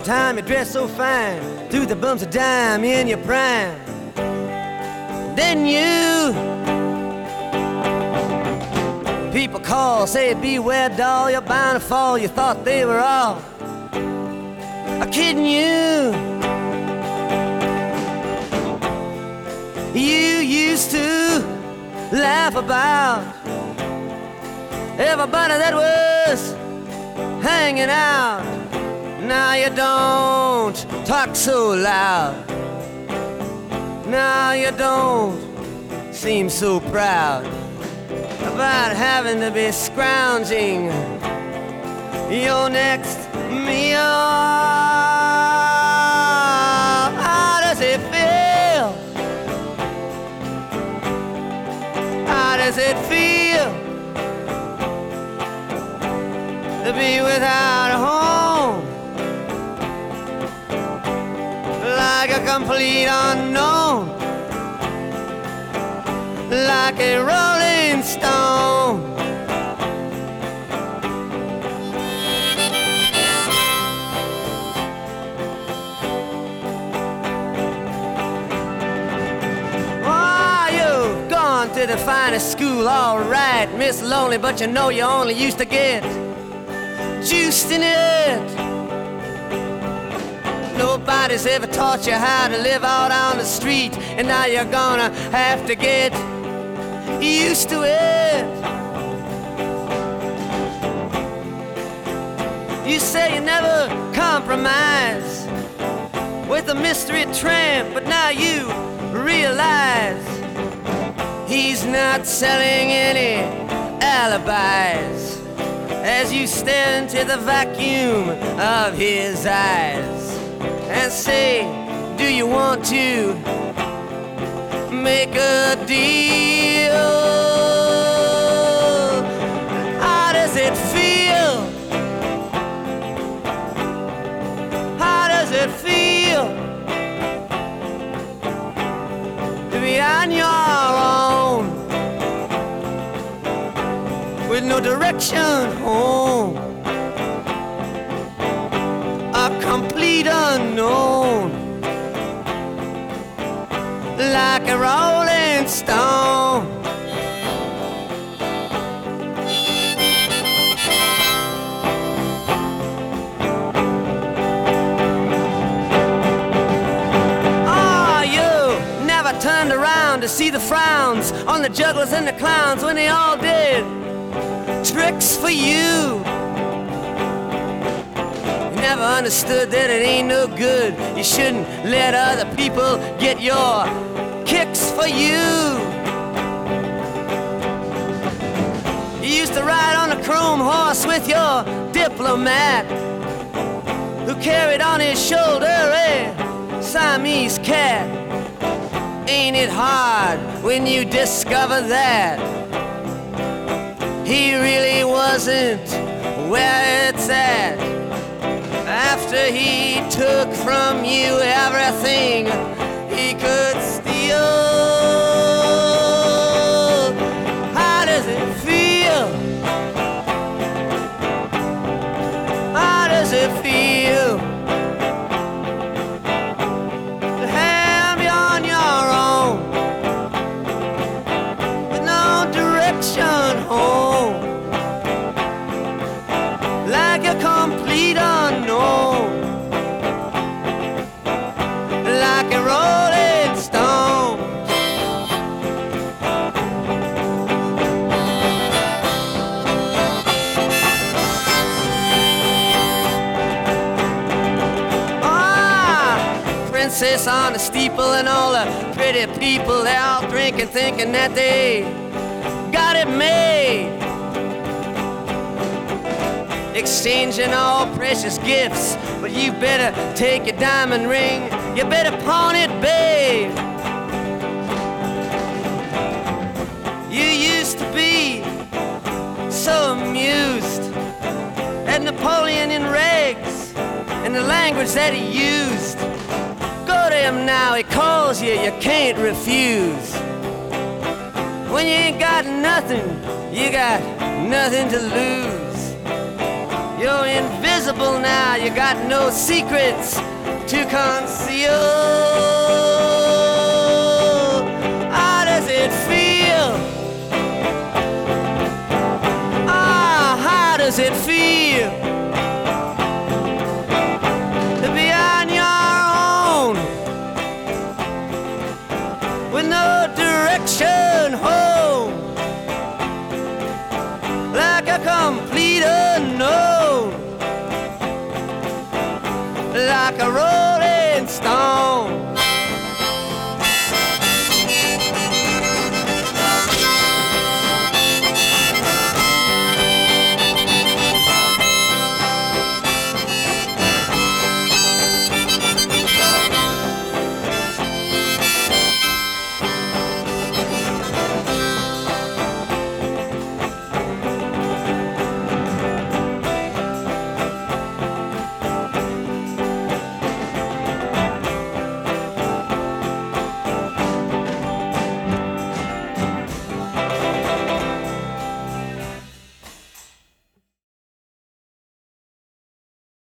time you dress so fine, through the bumps of dime in your prime. Then you people call, say beware doll, you're bound to fall. You thought they were all kidding you. You used to laugh about everybody that was hanging out. Now you don't talk so loud. Now you don't seem so proud about having to be scrounging your next meal. How does it feel? How does it feel to be without a home? Like a complete unknown, like a rolling stone. Oh, you've gone to the finest school, all right, Miss Lonely, but you know you only used to get juiced in it. Nobody's ever taught you how to live out on the street, and now you're gonna have to get used to it. You say you never compromise with a mystery tramp, but now you realize he's not selling any alibis as you stare into the vacuum of his eyes and say, do you want to make a deal? How does it feel? How does it feel to be on your own with no direction home? A complete unknown, like a rolling stone. Oh, you never turned around to see the frowns on the jugglers and the clowns when they all did tricks for you. Never understood that it ain't no good. You shouldn't let other people get your kicks for you. You used to ride on a chrome horse with your diplomat, who carried on his shoulder a Siamese cat. Ain't it hard when you discover that he really wasn't where it's at? After he took from you everything he could steal. How does it feel? How does it feel to have you on your own with no direction home, like a complete unknown, like a rolling stone? Ah, princess on the steeple and all the pretty people, they're all drinking, thinking that they got it made, exchanging all precious gifts. But you better take your diamond ring, you better pawn it, babe. You used to be so amused at Napoleon in rags and the language that he used. Go to him now, he calls you, you can't refuse. When you ain't got nothing, you got nothing to lose. You're invisible now, you got no secrets to conceal. How does it feel? Ah, how does it feel to be on your own with no direction?